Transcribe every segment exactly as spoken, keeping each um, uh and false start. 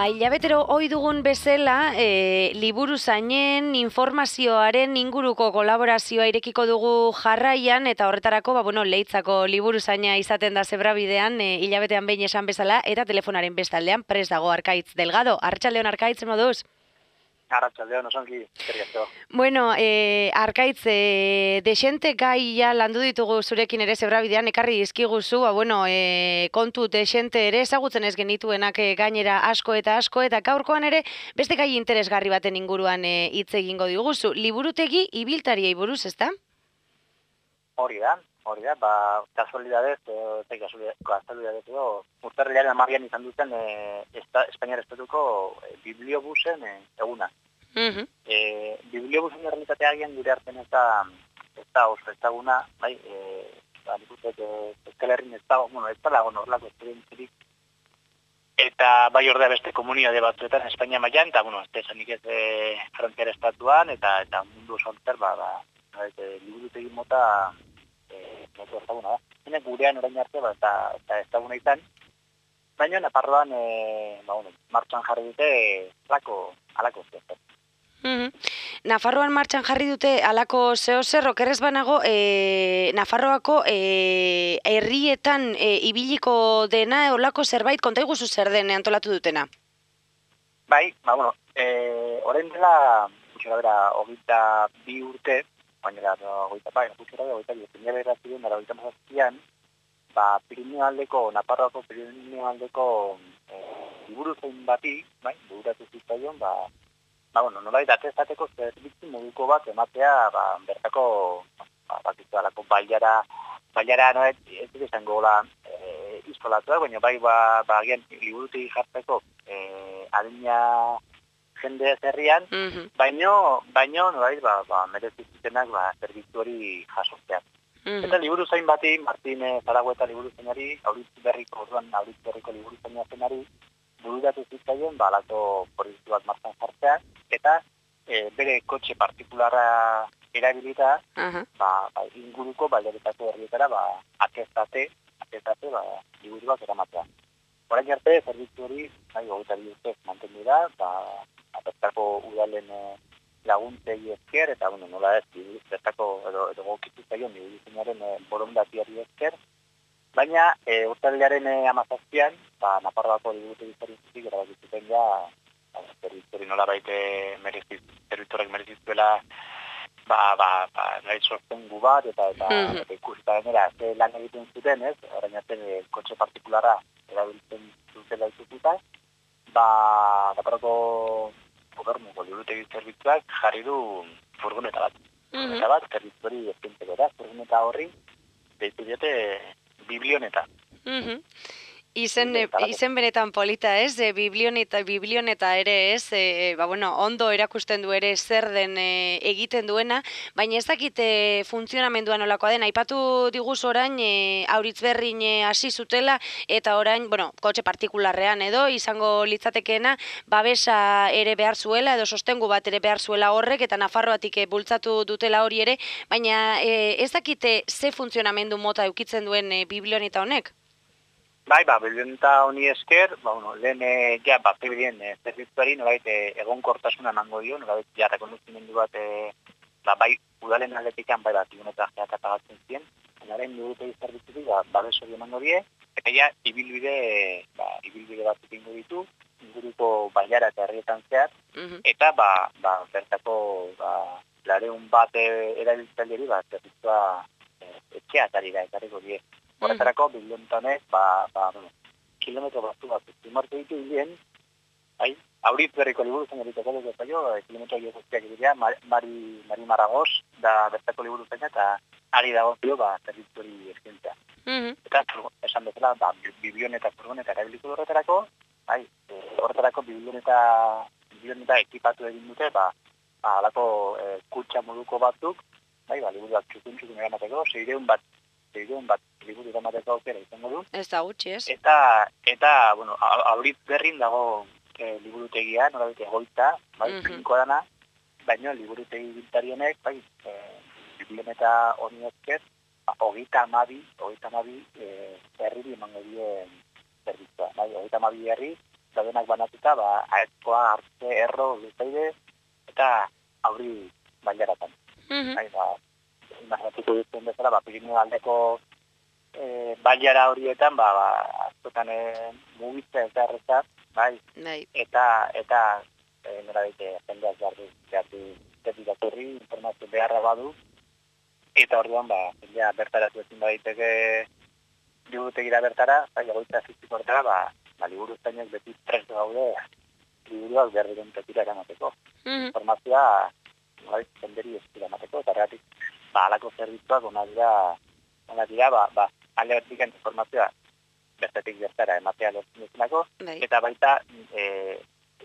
Ba, hilabetero ohi dugun bezala, e, liburu zainen informazioaren inguruko kolaborazioa irekiko dugu jarraian, eta horretarako, ba, bueno, Leitzako liburu zaina izaten da Zebrabidean, e, hilabetean behin esan bezala, eta telefonaren bestaldean prest dago Arkaitz Delgado. Arratsaldeon Arkaitz, moduz? Arratsaldeon, osongi, eskerrik Bueno, eh, Arkaitz, eh, desente gaia landu ditugu zurekin ere Zebrabidean, ekarri dizkiguzu, ba, bueno, eh, kontu desente ere ezagutzen ez genituenak eh, gainera asko eta asko, eta gaurkoan ere beste gai interesgarri baten inguruan eh, hitz egingo diguzu. Liburutegi ibiltariei buruz, ezta? Hori da, hori da, ba, kasualidadez, eta kasualidadez edo, urtarrilaren amabian izan duten e, esta, Espainiar Estatuko e, bibliobusen e, eguna. Uh-huh. E, bibliobusen errealitatea agian gure artean ez da, ez da oso ezaguna, bai, e, ba, nik uste, Euskal Herrin ez da, bueno, ez da lago norlako esperientzirik, eta bai ordea beste komunitate batzuetan Espainia mailan, eta, bueno, ez esanik ez e, Frantziar Estatuan, eta eta mundu oso zer, ba, ba, e, liburutegi mota e, moto ezaguna da. Hene gurean orain arte, ba, eta, eta ezaguna izan, baina Nafarroan e, ba, bueno, martxan jarri dute alako, alako zer. Mm-hmm. Nafarroan martxan jarri dute alako zeo zer, okerrez banago, e, Nafarroako e, herrietan e, ibiliko dena, olako zerbait, konta iguzu zer den antolatu dutena? Bai, ba, bueno, e, orain dela, gutxera bera, hogeita bi urte, baina hogeita bai, gutxera bera, hogeita bi, hogeita bera ziren, dara hogeita mazazpian, ba, Pirineo aldeko, Nafarroako Pirineo aldeko e, liburu zein bati, bai, bururatu zitzaion, ba, Ba, bueno, nolait atezateko zerbitzu moduko bat ematea, ba, bertako, ba, bakizu alako bailara, bailara, no, ez dut izango gola e, izolatuak, baina bai, ba, ba, agian, liburutik jartzeko e, adina jende zerrian, Mm-hmm. baino, baino, nolait, ba, ba, merezitzenak, ba, zerbitzu hori jasotzea. Mm-hmm. Eta liburu zain bati, Martin Zaragoeta liburu zainari, Auritz berriko, orduan, Auritz berriko liburu zaina zenari, bururatu zitzaion, ba, alako proiektu bat martxan jartzea, eta e, bere kotxe partikularra erabilita, uh-huh. ba, ba, inguruko bailaretako herrietara, ba, akeztate, akeztate, ba, liburuak eramatea. Orain arte, zerbitzu hori, nahi, hogeita bi urtez mantendu da, ba, bertako udalen e, laguntzei esker, eta, bueno, nola ez, bertako, edo, edo gokitu zaion, liburuzinaren e, borondatiari esker, baina, e, urtarrilaren e, amazazpian, ba, Nafarroako liburutegi zerbitzutik erabakizuten ja, zerbitzuari nola baite zerbitzuarek merezizuela ba, ba, ba, nahi sortengu bat, eta eta, mm-hmm. eta ikusita denera, ze lan egiten zuten, ez, orain arte e, kotxe partikulara erabiltzen zutela izututa, ba, Nafarroako gobernuko liburutegi zerbitzuak jarri du furgoneta bat. Mm-hmm. Furgoneta bat, zerbitzuari eskaintzeko da, furgoneta horri, deitu diote biblioneta. Mm-hmm. Izen, izen benetan polita, ez? E, biblioneta, biblioneta ere, ez? E, ba, bueno, ondo erakusten du ere zer den e, egiten duena, baina ez dakite funtzionamendua nolakoa den. Aipatu diguz orain, e, Auritz berrin hasi zutela, eta orain, bueno, kotxe partikularrean edo, izango litzatekeena, babesa ere behar zuela, edo sostengu bat ere behar zuela horrek, eta Nafarroatik bultzatu dutela hori ere, baina e, ez dakite ze funtzionamendu mota eukitzen duen e, biblioneta honek? Bai, ba, biblioneta honi esker, ba, bueno, lehen, e, ja, ba, pebidien e, zerbitzuari, nolabait, e, egonkortasuna emango dio, nolabait, ja, rekonozimendu bat, e, ba, bai, udalen aldetikan, bai, ba, tribuneta geak apagatzen ziren, enaren ligurutegi zerbitzutik, ba, babes hori emango die, eta ja, ibilbide, ba, ibilbide bat egingo ditu, inguruko bailara eta herrietan zehar, mm-hmm. eta, ba, ba, bertako, ba, lareun bat e, erabiltzaileri, ba, zerbitzua e, etxeatari da, ekarriko die. Horretarako, biblioneta honek, ba, ba, bueno, kilometro batzu bat, zimartu ditu hildien, bai, Auritz berriko liburu zain eriteko dugu zailo, kilometro hile guztiak egitea, Mari, Mari Maragos, da bertako liburu zaina, eta ari dago zio, ba, zerbitzu hori eskintzea. Mm-hmm. Eta, esan bezala, ba, biblioneta furgoneta erabiliko horretarako, bai, e, horretarako biblioneta, biblioneta ekipatu egin dute, ba, ba, alako e, kutsa moduko batzuk, bai, ba, liburuak txukun-txukun eramateko, seireun bat, seireun bat, liburu eramateko aukera izango du. Ez da gutxi, ez? Eta, eta bueno, Auritz berrin dago e, liburutegia, nolabait egoitza, bai, mm-hmm. dana, baina liburutegi biltarienek, bai, e, biblioneta honi esker, hogeita amabi, hogeita amabi, e, herri emango die zerbitzua, bai, hogeita amabi herri, daudenak banatuta, ba, aezkoa, arte, erro, luzaide, eta aurri bailaratan. Mhm. Bai, ba, imaginatuko duzuen bezala, ba, Pirineo aldeko e, bailara horietan, ba, ba, askotan e, mugitza ez da errezat, bai, Bai. eta, eta, e, nora daite, jendeak jarri, jarri, zertikaturri, informazio beharra badu, eta orduan, ba, jendea bertaratu ezin badaiteke liburutegira bertara, bai, egoitza fiziko horretara, ba, ba, liburuzainek beti prest gaude, liburuak behar diren tokira eramateko. Mhm. Informazioa, bai, jenderi ez dira emateko, eta horregatik, ba, alako zerbitzuak ona dira, ona dira, ba, ba, alde bertikan informazioa bertatik bertara ematea lortzen duzunako, Bai. eta baita, e,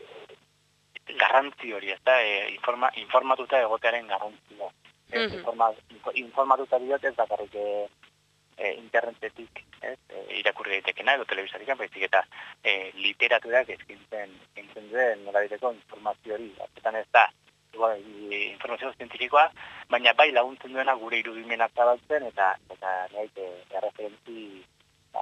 garrantzi hori, ez da, e, informa, informatuta egotearen garrantzia. Ez, Mhm. informa, informatuta diot ez bakarrik e, e, internetetik, ez, e, irakurri daitekena edo telebisatik, baizik eta e, literaturak eskintzen, eskintzen duen nolabideko informazio hori. Azetan ez da, igual, e, informazio zientifikoa, baina bai laguntzen duena gure irudimenak zabaltzen eta eta nahi erreferentzi ba,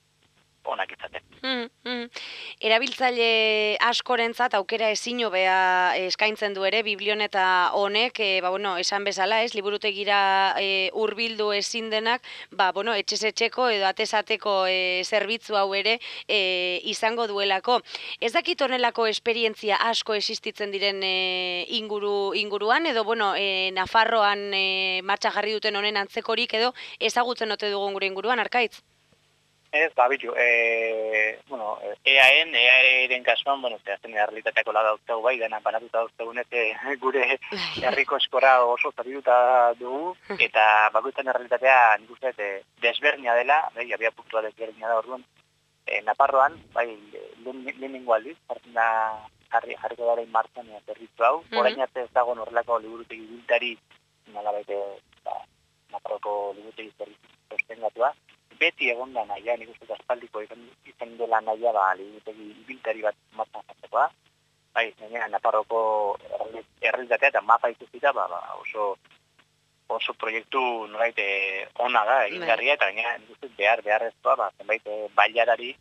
onak izaten. Mm, mm. Erabiltzaile askorentzat aukera ezin hobea eskaintzen du ere biblioneta honek, e, ba, bueno, esan bezala, ez, liburutegira e, hurbildu ezin denak, ba, bueno, etxez etxeko edo atesateko e, zerbitzu hau ere e, izango duelako. Ez dakit honelako esperientzia asko existitzen diren e, inguru, inguruan, edo, bueno, e, Nafarroan e, martxa jarri duten honen antzekorik, edo ezagutzen ote dugun gure inguruan, Arkaitz? Ez, ba, bitu, e, bueno, E A N, E A N kasuan, bueno, zehazten errealitateako la dauztegu bai, dena banatuta dauztegunez, gure herriko eskora oso zariduta dugu, eta bakoitzan errealitatea nik uste e, desberdina dela, bai, abia puntua desberdina da orduan, e, Naparroan, bai, lehenengo aldiz, jartzen da jarri, jarriko dara inmartzen e, zerbitzu hau, Mhm. orain arte ez dago horrelako liburutegi biltari, nola baite, ba, Naparroko liburutegi zerbitzu sostengatua, beti egon da naia, nik uste aspaldiko izan dela naia, ba, liburutegi ibiltari bat martzan jartzekoa. Bai, gainera, Naparroko errealitatea eta mapa ikusita, ba, ba, oso oso proiektu nolait ona da, egingarria, eta gainera, nik uste behar, beharrezkoa, ba, zenbait bailarari,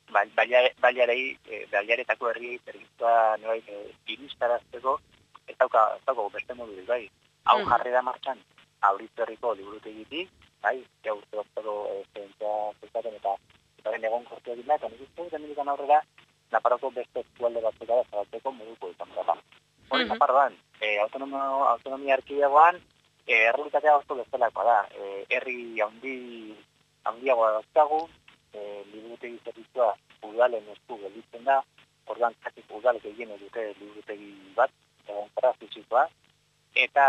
bailarei, bailaretako herri zerbitzoa nolait iristarazteko, ez dauka, ez dauka beste modurik, bai. Hau jarri da martxan, Auritzu herriko liburutegitik, bai, ja urte batzako estentzia zekaten eta eta ben egon kortu egin da, eta nik uste dut emilikan aurrera Naparroko beste eskualde batzukara zabaltzeko moduko izan da. Hori Naparroan, e, autonomia erkidegoan, e, errealitatea oso bezalakoa da. E, herri handi handiagoa dauzkagu, e, liburutegi zerbitzua udalen esku gelditzen da, orduan zatik udalek egin dute liburutegi bat, egon zara fizikoa, eta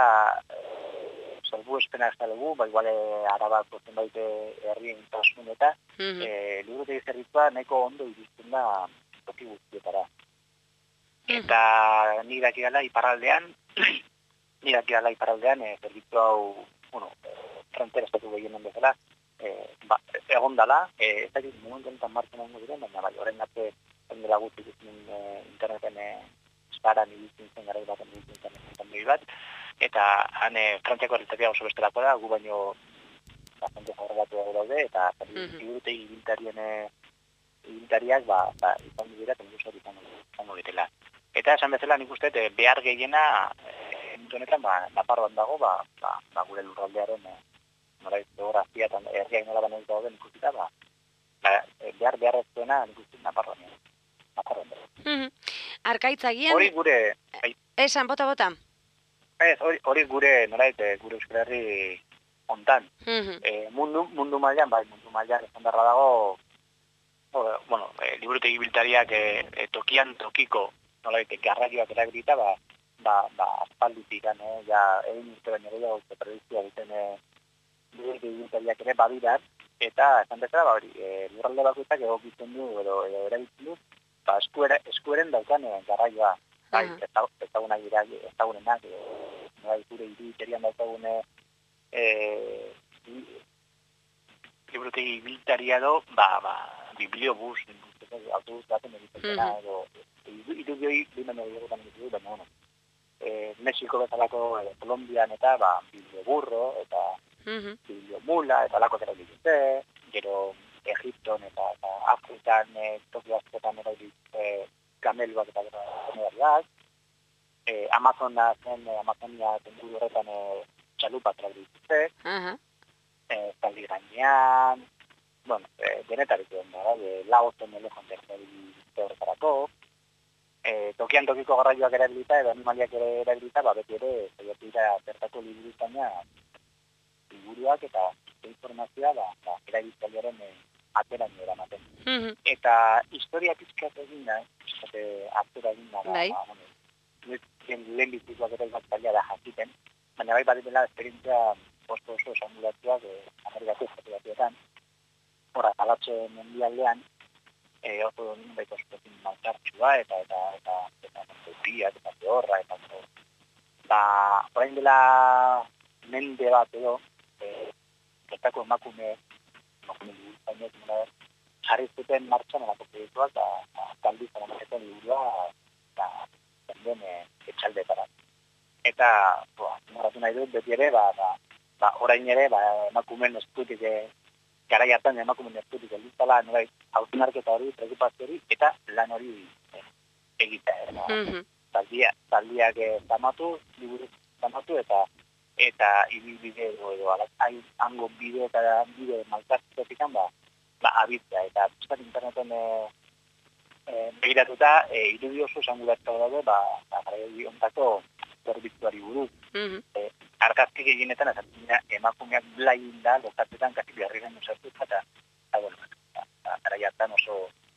salbu espena ez da dugu, ba, igual arabak botzen baite herrien tasun eta Mhm. e, liburutegi zerbitzua nahiko ondo iristen da toki guztietara. Eta ni dakidala iparraldean, ni dakidala iparraldean e, zerbitzu hau, bueno, frontera estatu gehienen bezala, e, ba, egon dala, e, ez dakit momentu enten martzen hongo diren, baina bai, horren arte dela guztik izin e, interneten e, esparan ibiltzen zen gara baten ibiltzen zen bat, eta han e, frantziako erritatea oso bestelako da, gu baino bastante zaurragatu daude, eta liburutegi ibiltarien e, ibiltariak ba, ba, izan dira, eta nik izango ditela. Eta esan bezala nik uste behar gehiena e, honetan ba, Naparroan dago, ba, ba, ba, gure lurraldearen e, nola geografia eta herriak nola baina dago den ikusita, ba, ba, behar behar ez duena nik uste Naparroan. Naparroan dago. Arkaitzagian... Hori gure... Esan, bota, bota. Ez, hori, hori gure, nola gure Euskal Herri hontan. e, mundu, mundu mailan, bai, mundu mailan esan darra dago, o, bueno, e, liburutegi biltariak e, e, tokian tokiko, nola bete, garraioak erabilita, ba, ba, ba, aspalditik, eh, ja, egin urte baino gehiago, eta predizioa egiten e, liburutegi biltariak ere badirat, eta esan bezala, ba, hori, e, lurralde bakoitzak egokitzen du, edo, edo erabiltzen du, ba, eskuera, eskueren daukan e, garraioa, bai, ezagunak dira, ezagunenak, e, nola gure iruditerian daukagune, Eh, liburutegi biltaria do, ba, ba, bibliobus, autobus baten egiten dena, edo, irudioi bimen egiten egiten baina, bueno, e, Mexiko bezalako, e, Kolombian eta, ba, biblioburro, eta bibliomula, eta lako zera dituzte, gero, Egipton eta, eta Afrikan, e, toki askotan erabiltzen, gameluak eta gameluak, eh, Amazona zen, eh, Amazonia tenguru horretan eh, txalupa trabituzte, uh-huh. eh, zaldi gainean, bueno, eh, denetarik duen da, de laoten elefantek horretarako, eh, tokian tokiko garraioak erabilita, edo animaliak ere erabilita, ba, beti ere, zaiatu dira zertako liburu zaina, liburuak eta informazioa da, ba, erabiltzailearen eh, ateran eramaten. Mm-hmm. Eta historia pizkat egin da, pizkate atzera egin da, bai. Ba, bueno, lehen bizituak eta izatzailea da jakiten, baina bai bat dela esperientzia oso oso esangulatzuak eh, Amerikako estatu batietan, horra galatxe mundialdean, eh, oso nien baita ospezin maltartxua eta eta eta eta eta eta teorra eta ba, orain dela mende bat edo, eh, gertako emakume emakume liburu zainek, jarri zuten martxan alako proiektuak eta taldi zaramaketen liburua eta zenden etxaldetara. Eta, boa, marratu nahi dut, beti ere, ba, ba, ba orain ere, ba, emakumen eskutik, gara jartan emakumen eskutik egitzala, norai, hausnarketa hori, preocupazio hori, eta lan hori eh, egitea. Eh, no? Mm-hmm. Taldia, taldiak eh, zamatu, liburu zamatu, eta eta ibilbide edo, edo alak, hango bide eta bide maltartzetik ba, ba, abitzea. Eta bizkat interneten eh, eh, begiratuta, eh, irudi oso zangulatza daude, ba, ba, gara ontako zerbitzuari buruz. Mm-hmm. eh, argazkik eginetan, eta emakumeak blain da, lokatzetan, kasi beharriren usartu, eta, eta, bueno, gara jartan oso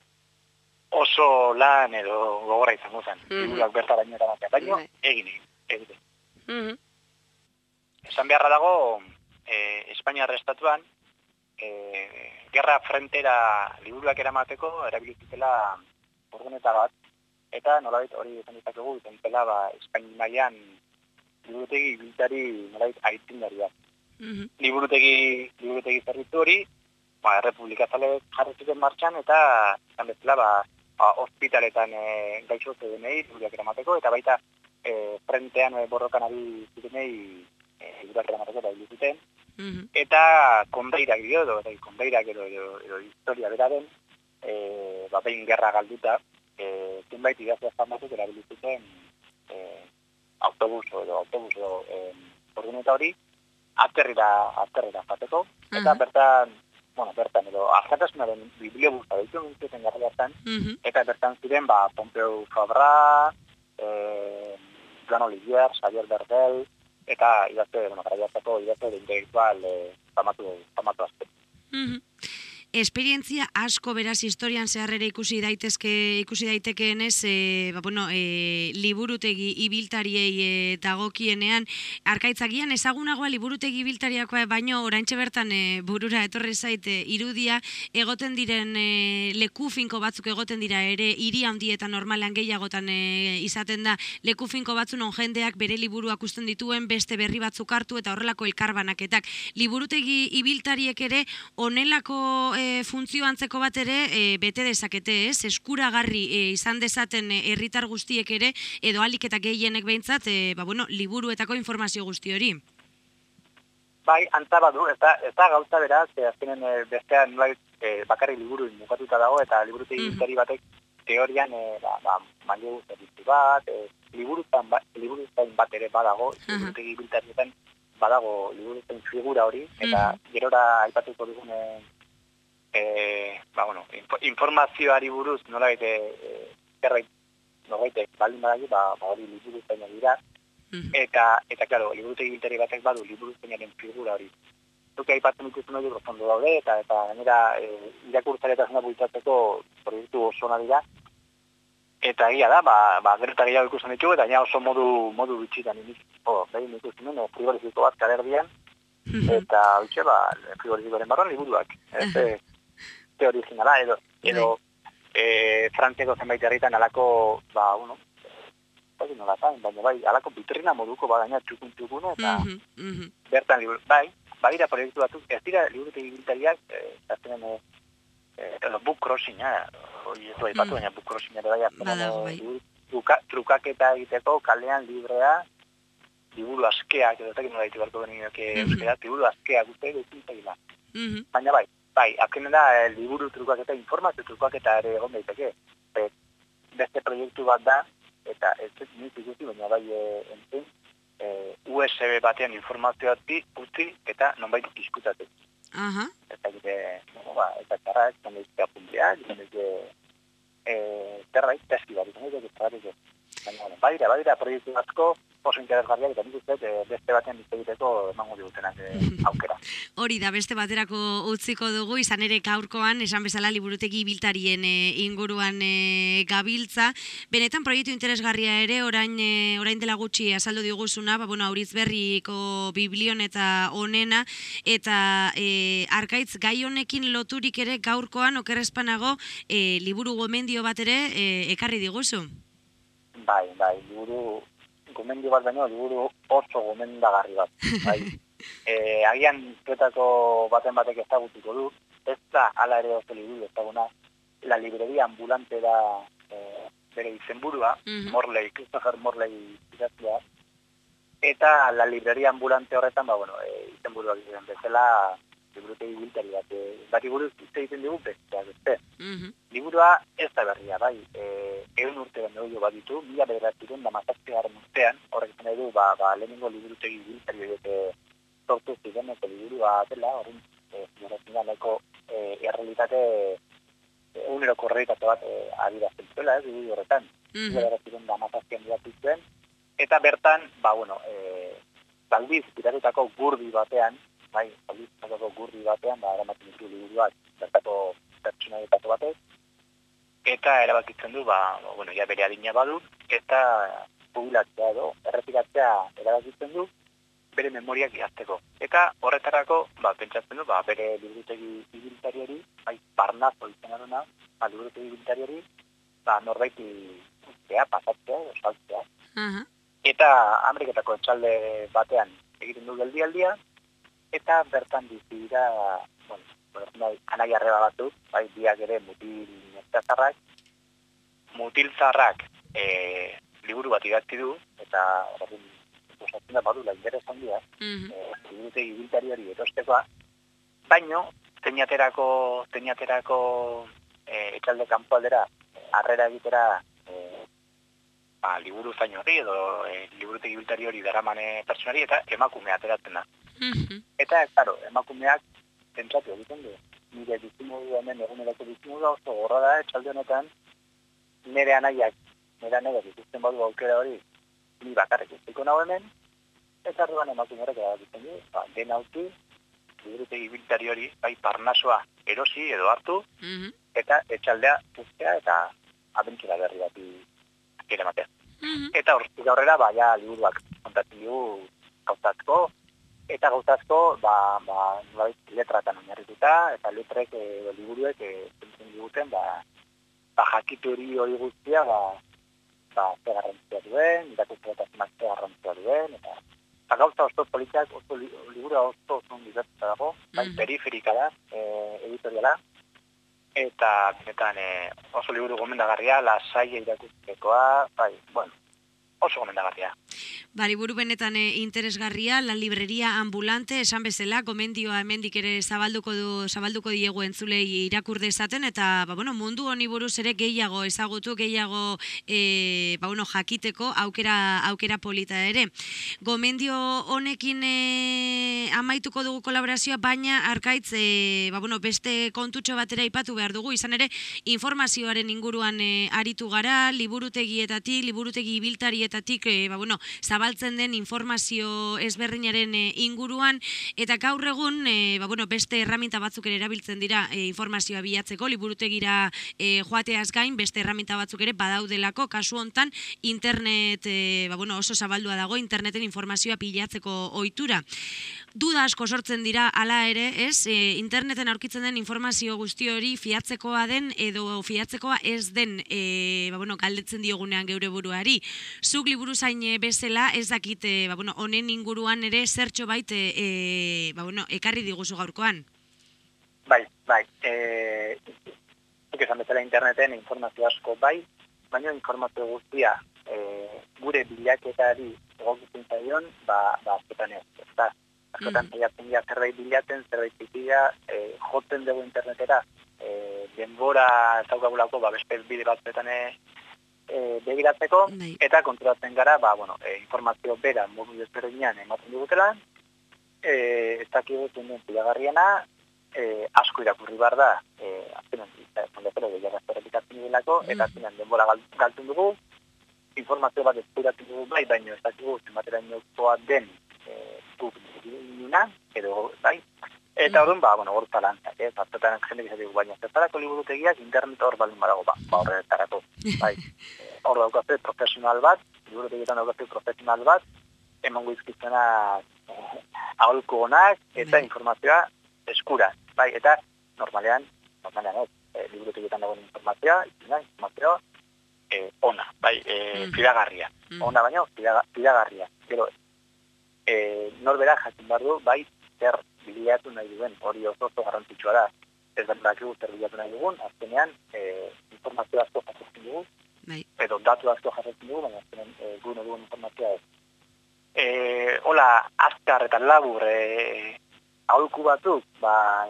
oso lan edo gogorra izango zen. Liburuak mm-hmm. berta baino eramatea, baino egin egin, egin. Mm-hmm. Esan beharra dago, eh, Espainiar estatuan, eh, gerra frentera liburuak eramateko, erabilitutela furgoneta bat, eta nolabait hori izan ditzakegu, izan dela ba, Espaini mailan liburutegi biltari nolabait aitzindariak. Mm-hmm. Liburutegi, liburutegi zerbitzu hori, ba, Republika Zale jarri zuten martxan, eta izan bezala, ba, ba, hospitaletan e, gaixo zedenei liburuak eramateko, eta baita e, frentean e, borrokan ari zutenei liburuak eramateko da bilizuten. Mm-hmm. Eta kondairak dio, edo, eta kondairak edo, edo, edo historia beraren, e, ba, behin gerra galduta, e, zenbait idazia zanbatzuk erabilizuten e, autobus edo autobus edo e, orguneta hori aterrira, aterrira jateko, eta uh-huh. bertan, bueno, bertan edo arjatasunaren bibliobusa ditu nintzen garri hartan, uh-huh. eta bertan ziren, ba, Pompeu Fabra, e, Joan Olivier, Xavier Berdel, eta idazte, bueno, gara jartako idazte de intelektual e, famatu, famatu azte. Uh-huh. Esperientzia asko beraz historian zeharrera ikusi daitezke ikusi daitekeenez e, ba, bueno, e, liburutegi ibiltariei e, dagokienean arkaitzagian ezagunagoa liburutegi ibiltariakoa baino oraintxe bertan e, burura etorri zaite irudia egoten diren e, leku finko batzuk egoten dira ere hiri handietan normalean gehiagotan e, izaten da leku finko batzu non jendeak bere liburuak usten dituen beste berri batzuk hartu eta horrelako elkarbanaketak liburutegi ibiltariek ere honelako e, funtzio antzeko bat ere e, bete dezakete, ez? Eskuragarri e, izan dezaten herritar guztiek ere edo ahalik eta gehienek behintzat, e, ba bueno, liburuetako informazio guzti hori. Bai, antza badu, ez da, ez da gauza beraz, e, azkenen e, bestean e, bakarrik liburu mugatuta dago eta liburutegi ibiltari mm-hmm. batek teorian e, ba, ba, mailegu zerbitzu bat, e, liburutan ba, liburutan bat ere badago, uh-huh. liburutegi ibiltarietan badago liburutan figura hori, eta mm-hmm. gerora aipatuko dugun e, E, ba, bueno, inf- informazioari buruz nola baite zerrait e, nola baite baldin badagi, ba, ba hori liburu zainak dira mm-hmm. eta, eta klaro, liburutegi biltari batek badu liburu zainaren figura hori zuke aipatzen ikusten hori profondo daude eta eta gainera e, irakurtzailetasuna bultzatzeko proiektu oso ona dira eta egia da, ba, ba gerta gehiago ikusten ditugu eta gaina oso modu modu bitxitan inik, oh, behin ikusten nuen, frigoriziko bat kalerdian mm-hmm. eta bitxe, ba, frigorizikoaren barruan liburuak ez, te originala, edo, edo e, frantziako zenbait herritan alako, ba, bueno, bai, nola zain, baina bai, alako bitrina moduko badaina txukun-txukun, eta mm-hmm, mm-hmm. bertan liburu, bai, badira proiektu batzuk, ez dira liburutegi ibiltariak, ez ziren, edo book crossing, hori ez du aipatu, baina book crossing ere bai, azten, truka, trukaketa egiteko, kalean librea, liburu askeak, edo ez nola ditu beharko benioke euskera, liburu askeak, uste dut zintzagila. Baina bai, Bai, azkenen da, e, liburu trukak eta informazio trukak eta ere egon daiteke. E, beste proiektu bat da, eta ez ez nik ikusi, baina bai entzun, U S B batean informazioa utzi eta nonbait diskutatu. Aha. Eta gire, no, ba, eta txarra, ez da nizkia puntia, ez da nizkia zerbait, teski bat, ez da nizkia. Baina, badira, badira, proiektu asko, oso interesgarriak, eta nik uste, beste batean hitz egiteko emango digutenak aukera. Hori da, beste baterako utziko dugu, izan ere gaurkoan, esan bezala liburutegi ibiltarien e, inguruan e, gabiltza. Benetan proiektu interesgarria ere, orain, e, orain dela gutxi azaldu diguzuna, ba, bueno, Auriz Berriko biblion eta onena, eta e, arkaitz gai honekin loturik ere gaurkoan, okerrezpanago, e, liburu gomendio bat ere e, ekarri diguzu. Bai, bai, liburu gomendio bat baino, liburu oso gomendagarri bat. Bai. E, agian zuetako baten batek ezagutuko du, ez da ala ere oso liburu ezaguna, La librería ambulante da e, bere izenburua, mm-hmm. Morley, Christopher Morley idazlea, eta La librería ambulante horretan, ba, bueno, e, izenburuak diren bezala, liburutegi ibiltari bat, e, bati buruz hitz egiten digu, besteak beste. Mm-hmm. Liburua ez da berria, bai, e, egun urte baino jo baditu, mila bederatziehun eta hamazazpigarren urtean, horrek izan edu, ba, ba, lehenengo liburutegi ibiltari horiek sortu zireneko liburua dela, horren, ziren nahiko errealitate, eguneroko errealitate bat e, adirazten zuela, ez, liburu horretan, mila bederatziehun eta hamazazpian didatu zuen, eta bertan, ba, bueno, e, zaldiz, piratutako gurdi batean, bai, zaldizatako gurdi batean, ba, eramaten ditu liburuak, bertako pertsonaietatu batez, eta erabakitzen du, ba, bueno, ja bere adina badu, eta jubilatzea edo, erretiratzea erabakitzen du, bere memoriak idazteko. Eta horretarako, ba, pentsatzen du, ba, bere liburutegi ibiltariari, bai, Parnaso izan aruna, ba, liburutegi ibiltariari, ba, norbaiti ustea, pasatzea, osaltzea. Uh-huh. Eta Ameriketako etxalde batean egiten du geldialdia, eta bertan bizi dira, bueno, anai arreba batzuk, bai, biak ere mutil nezkazarrak, mutil zarrak e, liburu bat idatzi du, eta horrekin osatzen da badula interesan dira, mm-hmm. e, liburutegi ibiltari hori erostekoa, baino, teinaterako, teinaterako e, etxalde kanpoaldera, harrera egitera, e, ba, liburu zain hori, edo e, liburutegi ibiltari hori daramane pertsonari, eta emakumea ateratzen da. Mm-hmm. Eta, claro, emakumeak pentsatu egiten du. Nire bizimodu hemen egunerako bizimodu oso gorra da, etxalde honetan, nire anaiak, nire anaiak ikusten badu aukera hori, ni bakarrik ustiko nago hemen, eta arruan emakumeak egiten du, ba, den hauti, liburutegi ibiltari hori, bai, Parnasoa erosi edo hartu, mm-hmm. eta etxaldea ustea eta abentura berri bati ere matea. Mm-hmm. Eta hortik aurrera, ba, ja, liburuak kontatzen dugu gauzatko, eta gauzatko, ba, ba, letratan oinarrituta, eta letrek e, liburuek zentzen diguten, ba, ba, jakitu hori hori guztia, ba, ba, ze garrantzia duen, irakustu eta zimak ze garrantzia duen, eta eta gauza oso politikak, oso liburua oso oso diversa dago, bai, mm-hmm. periferika da, e, editoriala, eta benetan e, oso liburu gomendagarria, lasaia irakustekoa, bai, bueno, oso gomendagarria. Ba, liburu benetan e, interesgarria, La librería ambulante, esan bezala, gomendioa hemendik ere zabalduko du zabalduko diegu entzulei irakur dezaten, eta ba, bueno, mundu honi buruz ere gehiago ezagutu, gehiago e, ba, bueno, jakiteko aukera, aukera polita ere. Gomendio honekin e, amaituko dugu kolaborazioa, baina arkaitz e, ba, bueno, beste kontutxo batera ipatu behar dugu, izan ere informazioaren inguruan e, aritu gara, liburutegietatik, liburutegi ibiltarietatik, e, ba, bueno, zabaltzen den informazio ezberdinaren e, inguruan, eta gaur egun e, ba, bueno, beste erraminta batzuk ere erabiltzen dira e, informazioa bilatzeko, liburutegira e, joateaz gain, beste erraminta batzuk ere badaudelako, kasu hontan internet e, ba, bueno, oso zabaldua dago, interneten informazioa bilatzeko ohitura. Duda asko sortzen dira hala ere, ez, e, interneten aurkitzen den informazio guzti hori fiatzekoa den edo fiatzekoa ez den, e, ba, bueno, galdetzen diogunean geure buruari. Zuk liburu zain bezala ez dakit, e, ba, bueno, honen inguruan ere zertxo bait e, e, ba, bueno, ekarri diguzu gaurkoan. Bai, bai. Eh, esan bezala interneten informazio asko bai, baina informazio guztia e, gure bilaketari egokitzen zaion, ba, ba, azketan ez, ez da. Azketan zaiatzen ja zerbait bilatzen, zerbait zikia, e, jotzen dugu internetera, e, denbora zaukagulako, ba, beste bide batzuetan e, begiratzeko, eta konturatzen gara, ba, bueno, e, informazio bera modu desberdinean ematen digutela, e, ez dakigu zinen zilagarriena, e, asko irakurri bar da, e, azkenan, zondetero gehiagazte repikatzen duelako, eta azkenan denbora galtzen dugu, informazio bat ezpuratzen dugu bai, baina ez dakigu zenbatera inokoa den e, guk nina, edo bai, eta orduan, ba, bueno, hor talantzak, ez, batzuetan jende gizatu baina zertarako liburutegiak internet hor baldin badago, ba, ba horretarako, bai. Hor daukazte profesional bat, liburutegietan daukazte profesional bat, emango izkitzena eh, aholku honak, eta informazioa eskura, bai, eta normalean, normalean ez, eh, liburutegietan dagoen informazioa, izena, informazioa, eh, ona, bai, eh, fidagarria, ona baina, fidagarria, gero, eh, norbera jakin behar du, bai, zer bilatu nahi duen, hori oso oso garrantzitsua da. Ez da dakigu zer bilatu nahi dugun, azkenean e, informazio asko jarretzen dugu, edo datu asko jarretzen dugu, baina azkenean e, gure dugun informazioa ez. E, hola, azkar eta labur, e, aholku batzuk, ba,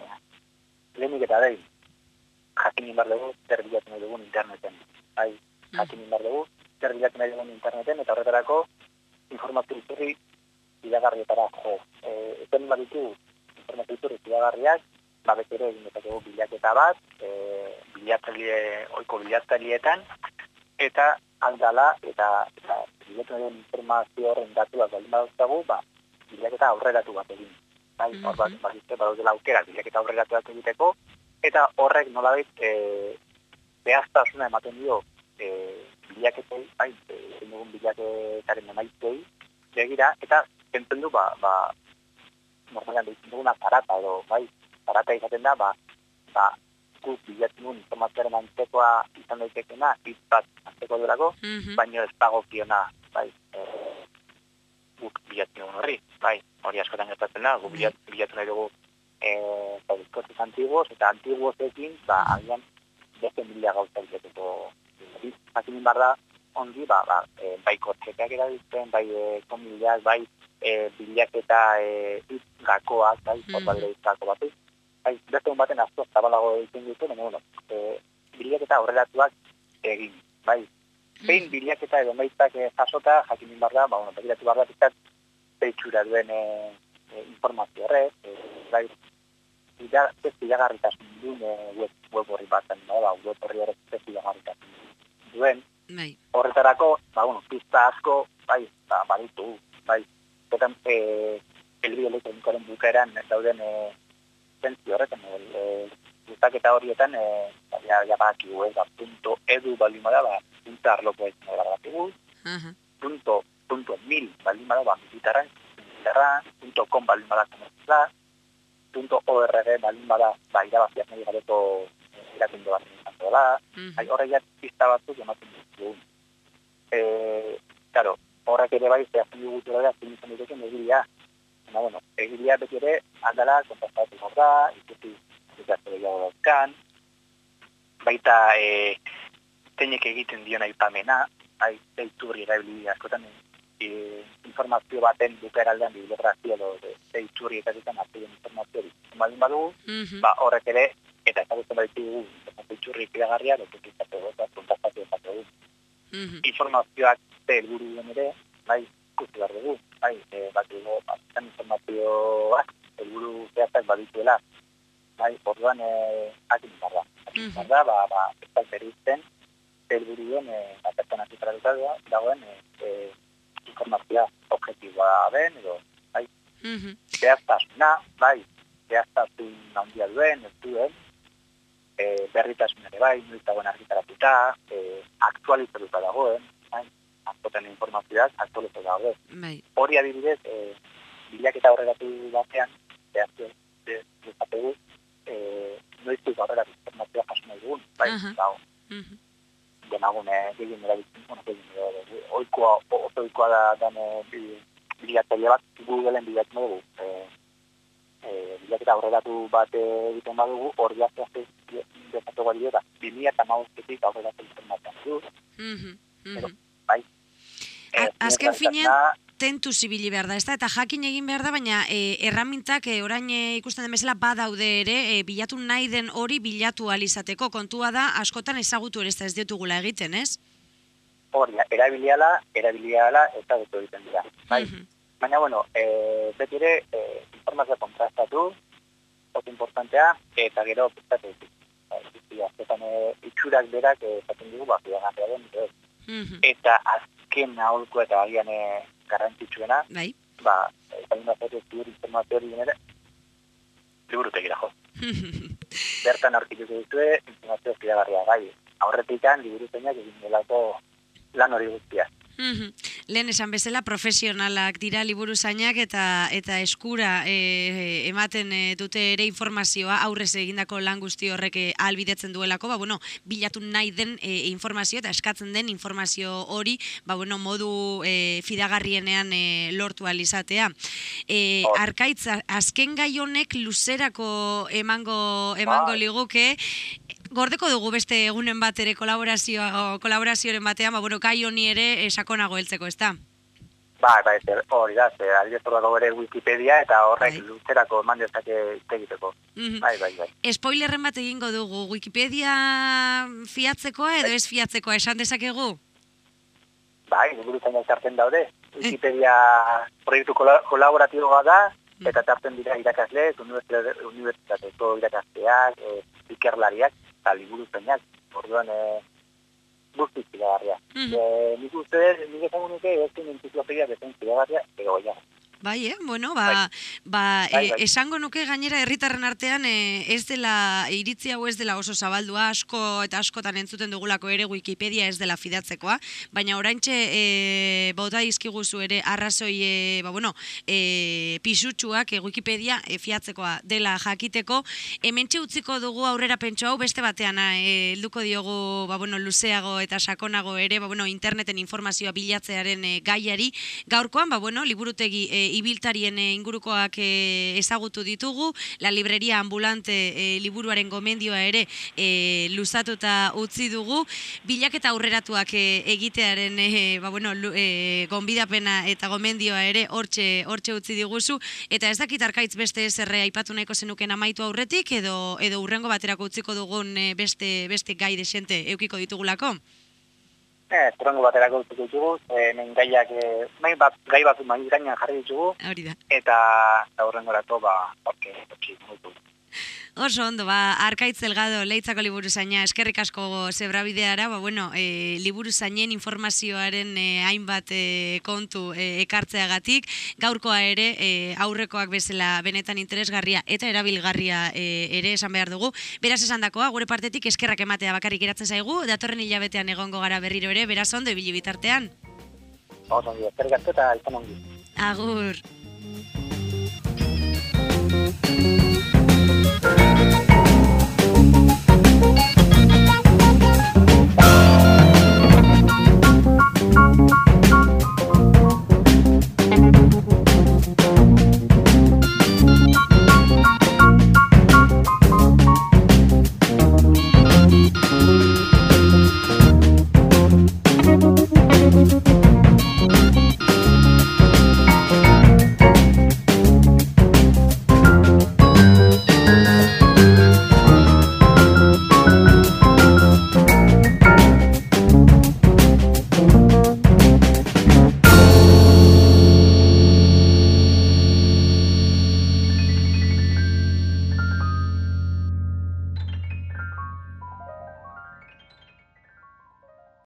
lehenik eta behin, jakin inbar dugu zer bilatu nahi dugun interneten. Bai, jakin inbar dugu zer bilatu nahi dugun interneten, eta horretarako informazio iturri iragarrietara jo. E, Ezen baditu informazio iturri iragarriak, babet ere egin dezakegu bilaketa bat, e, bilatzaile, oiko bilatzaileetan, eta aldala, eta, eta bilatu nahi informazio horren datuak baldin badauzkagu, ba, bilaketa aurreratu bat egin. Bai, mm-hmm. Hor bat, bazizte, badaudela aukera, bilaketa aurreratu bat egiteko, eta horrek nolabait e, behaztasuna ematen dio e, bilaketei, bai, egin dugun bilaketaren emaitzei, begira, eta kentzen du, ba, ba, normalean deitzen duguna zarata, edo, bai, zarata izaten da, ba, ba, guk bilatzen duen informazioaren antzekoa izan daitekena, hitz bat antzeko durako, mm-hmm. baina ez dago kiona, bai, e, guk bilatzen dugun horri, bai, hori askotan gertatzen da, guk bilat, bilatu nahi dugu e, diskursos antiguos, eta antiguosekin, ba, agian, beste mila gauza bilateko, jakin bar da, ondi, ba, ba, e, bai kortxeteak erabiltzen, bai e, komilak, bai e, bilaketa e, hitz gakoak, bai, mm. Porbalera hitz gako batu. Bai, beste un baten azto zabalago egiten ditu, baina, bueno, e, bilaketa aurreratuak egin, bai. Behin bilaketa edo maitzak e, jasota, jakin bar da, ba, bueno, begiratu bar da, pizkat, peitxura duen e, e, informazio horrez, e, bai, ez zilagarritasun duen e, web, web horri batzen, no? Ba, web horri horrez ez zilagarritasun duen, Bai. Horretarako, ba, bueno, pista asko, bai, ba, baditu, bai, eta e, elbide elektronikoaren bukaeran dauden e, zentzi horretan, e, guztaketa horietan, e, ba, ja, ja bakigu, ez, ba, punto edu baldin bada, ba, punto arloko ez nire bakigu, uh-huh. punto, punto mil baldin bada, ba, militarra, militarra, punto com baldin bada, komertzla, punto org baldin bada, ba, irabaziak nahi gareko irakunde bat nintzen dola, uh-huh. horreia pista batzuk ematen dugu. Eh, claro, horrek ere bai, zehazten dugu dira, zin izan dituzen egiria. Baina, bueno, egiria beti ere, aldala, kontaktatu hor da, ikusi, ikusi gehiago dauzkan, baita, eh, zeinek egiten dion aipamena, hai, zeiturri erabili askotan, e, informazio baten bukaeraldean bibliografia edo zeiturri eta ditan artean informazio hori. Baldin badugu, uh-huh. ba, horrek ere, eta ezagutzen baditugu, zeiturri iragarria, dut izateko, eta kontaktatu izateko. Mm-hmm. Informazioak ze helburu duen ere, bai, ikusi behar dugu, bai, e, bat dugu, bat, informazioak helburu zehaztak badituela, bai, orduan, e, hakin behar da, hakin behar da, ba, ba, ez da berizten, helburu duen, e, ba, pertsona zitratuta dagoen, e, e, informazioa objektiboa den, edo, bai, mm-hmm. zehaztasuna, bai, zehaztasun handia duen, ez duen, E, berritasun ere bai, noiz dagoen argitaratuta, e, aktualizatuta dagoen, bai, askoten informazioak aktualizatuta dagoen. Hori adibidez, e, bilaketa horregatu batean, zehaztu, zehaztu, e, noiztik horregatu informazioa jasun nahi dugun, bai, uh-huh. dago. Uh-huh. Denagun, e, gehien erabiltzen, bueno, gehien, oikoa, oso oikoa da, dane, bilatzaile bat, Googleen bilatzen dugu, e, E, bilaketa aurreratu bat egiten badugu, hor jazte dezatu gari da, bi mila eta hamabostetik aurreratu informatzen du. Pero, bai. E, Azken finean, tentu zibili behar da, ez da? Eta jakin egin behar da, baina e, erramintak e, orain e, ikusten den bezala badaude ere, e, bilatu nahi den hori bilatu alizateko kontua da, askotan ezagutu ere ez da ez diotugula egiten, ez? hori, erabiliala, erabiliala, eta beto egiten dira. Bai? Mm-hmm. Baina, bueno, e, beti ere, e, informazioa kontrastatu, oso importantea, eta gero, piztatu ditu. Eta itxurak berak, esaten dugu, ba, fidagarria den, mm-hmm. eta azken aholko eta agian garrantzitsuena, bai. ba, eta una foto ziur informazio hori ere, liburutegira jo. Bertan aurkituko ditue, informazio fidagarria gai. Aurretikan, liburuzainak egin delako lan hori guztia. Mm-hmm. Lehen esan bezala profesionalak dira liburuzainak eta eta eskura e, ematen e, dute ere informazioa aurrez egindako lan guzti horrek e, ahalbidetzen duelako, ba, bueno, bilatu nahi den e, informazio eta eskatzen den informazio hori, ba, bueno, modu e, fidagarrienean e, lortu alizatea. E, oh. Arkaitz, azken gai honek luzerako emango, emango liguke, gordeko dugu beste egunen bat ere kolaborazioa, kolaborazioaren batean, ba, bueno, gai honi ere sakonago heltzeko, ezta? Ba, ba, hori da, ze, adietorako bere Wikipedia eta horrek luzerako eman dezake egiteko. Mm-hmm. Bai, bai, bai. Spoilerren bat egingo dugu, Wikipedia fiatzekoa edo ez fiatzekoa, esan dezakegu? Bai, liburuzainak tarten daude. Wikipedia proiektu kolaboratiboa da, eta tarten dira irakasle, unibertsitateko irakasleak, e, ikerlariak, eta liburuzainak, orduan e, guztiz fidagarria. Mm-hmm. e, nik uste, nik esango nuke, ezin entziklopedia bezen fidagarria, egoia. Bai, eh? Bueno, ba, ba bai, bai. E, esango nuke gainera herritarren artean e, ez dela, iritzi hau ez dela oso zabaldua, asko eta askotan entzuten dugulako ere Wikipedia ez dela fidatzekoa, baina oraintxe e, bota izkiguzu ere arrazoi, e, ba, bueno, e, pisutsuak e, Wikipedia e, fiatzekoa dela jakiteko, hementxe utziko dugu aurrera pentsu hau beste batean e, helduko diogu, ba, bueno, luzeago eta sakonago ere, ba, bueno, interneten informazioa bilatzearen e, gaiari, gaurkoan, ba, bueno, liburutegi e, ibiltarien ingurukoak e, ezagutu ditugu, la libreria ambulante e, liburuaren gomendioa ere e, luzatuta utzi dugu, bilaketa aurreratuak e, egitearen e, ba, bueno, e, gonbidapena eta gomendioa ere hortxe, hortxe utzi diguzu, eta ez dakit Arkaitz beste zerre aipatu nahiko zenuken amaitu aurretik, edo, edo urrengo baterako utziko dugun e, beste, beste gai desente eukiko ditugulako? Eh, Turango baterako utziko ditugu, eh, gaiak, eh, mai bat, gai bat mai gainean jarri ditugu, eta aurrengorako, ba, porque, porque, Oso ondo, ba, Arkaitz Delgado, Leitzako liburuzaina, eskerrik asko zebrabideara, ba, bueno, e, liburuzainen informazioaren e, hainbat e, kontu e, ekartzeagatik, gaurkoa ere e, aurrekoak bezala benetan interesgarria eta erabilgarria e, ere esan behar dugu. Beraz esan dakoa, gure partetik eskerrak ematea bakarrik geratzen zaigu, datorren hilabetean egongo gara berriro ere, beraz ondo ibili bitartean. Oso ondo, eskerrik asko eta izan ongi. Agur.